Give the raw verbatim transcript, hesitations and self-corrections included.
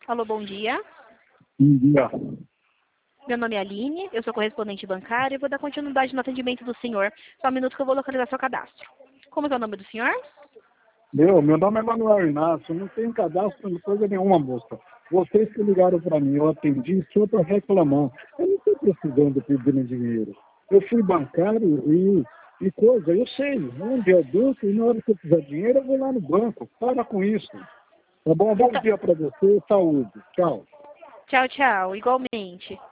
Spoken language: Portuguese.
Alô, bom dia. Bom dia. Meu nome é Aline, eu sou correspondente bancária e vou dar continuidade no atendimento do senhor. Só um minuto que eu vou localizar seu cadastro. Como é o nome do senhor? Meu, meu nome é Manuel Inácio, não tem cadastro de coisa nenhuma, moça. Vocês que ligaram para mim, eu atendi, só para reclamar. Eu não estou precisando pedir dinheiro. Eu fui bancário e, e coisa, eu sei, onde é o banco e na hora que eu precisar de dinheiro eu vou lá no banco. Para com isso. Tá bom? Bom dia para você, saúde. Tchau. Tchau, tchau. Igualmente.